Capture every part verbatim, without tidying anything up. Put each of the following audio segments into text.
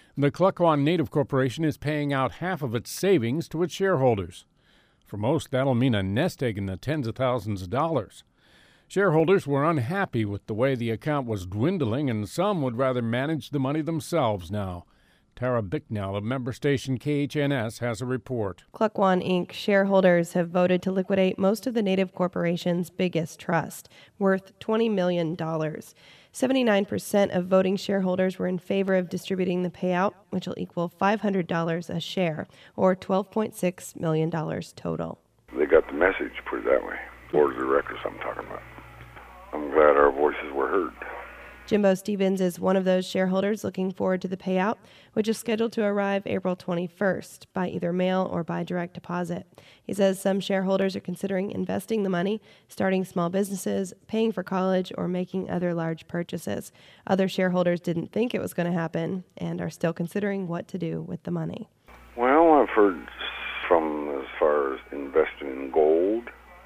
The Klukwan Native Corporation is paying out half of its savings to its shareholders. For most, that'll mean a nest egg in the tens of thousands of dollars. Shareholders were unhappy with the way the account was dwindling, and some would rather manage the money themselves now. Tara Bicknell of member station K H N S has a report. Klukwan Incorporated shareholders have voted to liquidate most of the Native Corporation's biggest trust, worth twenty million dollars. seventy-nine percent of voting shareholders were in favor of distributing the payout, which will equal five hundred dollars a share, or twelve point six million dollars total. They got the message, put it that way. Board of directors I'm talking about. I'm glad our voices were heard. Jimbo Stevens is one of those shareholders looking forward to the payout, which is scheduled to arrive April twenty-first by either mail or by direct deposit. He says some shareholders are considering investing the money, starting small businesses, paying for college, or making other large purchases. Other shareholders didn't think it was going to happen and are still considering what to do with the money. Well, I've heard from as far as investing in gold.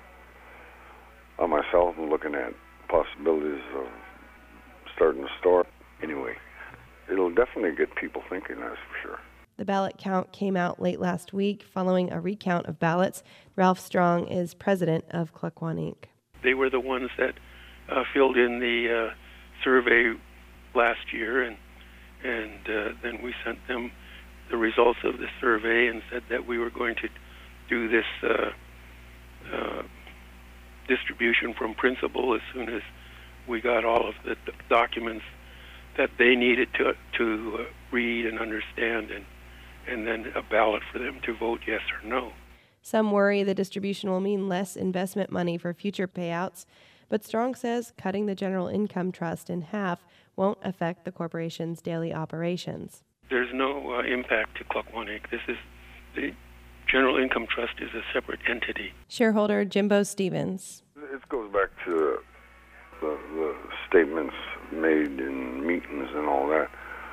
I myself am looking at possibilities of starting a store. Anyway, it'll definitely get people thinking, that's for sure. The ballot count came out late last week following a recount of ballots. Ralph Strong is president of Klukwan Incorporated. They were the ones that uh, filled in the uh, survey last year, and and uh, then we sent them the results of the survey and said that we were going to do this uh, uh, distribution from principal as soon as we got all of the documents that they needed to to uh, read and understand, and and then a ballot for them to vote yes or no. Some worry the distribution will mean less investment money for future payouts, but Strong says cutting the General Income Trust in half won't affect the corporation's daily operations. There's no uh, impact to Klukwan Incorporated. This is the General Income Trust is a separate entity. Shareholder Jimbo Stevens. It goes back to the, the statements made in meetings and all that.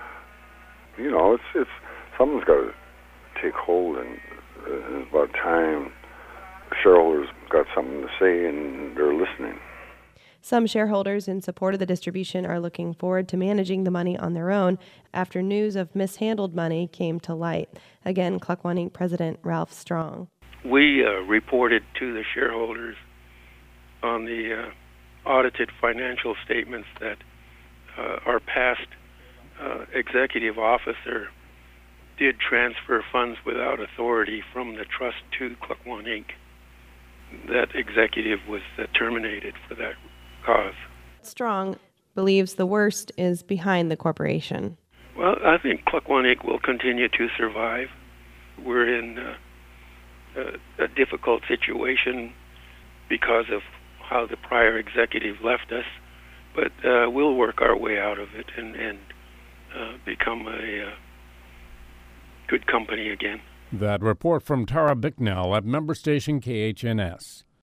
You know, it's it's something's got to take hold, and uh, it's about time shareholders got something to say and they're listening. Some shareholders in support of the distribution are looking forward to managing the money on their own after news of mishandled money came to light. Again, Klukwan Incorporated President Ralph Strong. We uh, reported to the shareholders on the uh, audited financial statements that uh, our past uh, executive officer did transfer funds without authority from the trust to Klukwan Incorporated. That executive was uh, terminated for that cause. Strong believes the worst is behind the corporation. Well, I think Klukwan Incorporated will continue to survive. We're in uh, a, a difficult situation because of how the prior executive left us, but uh, we'll work our way out of it and, and uh, become a uh, good company again. That report from Tara Bicknell at member station K H N S.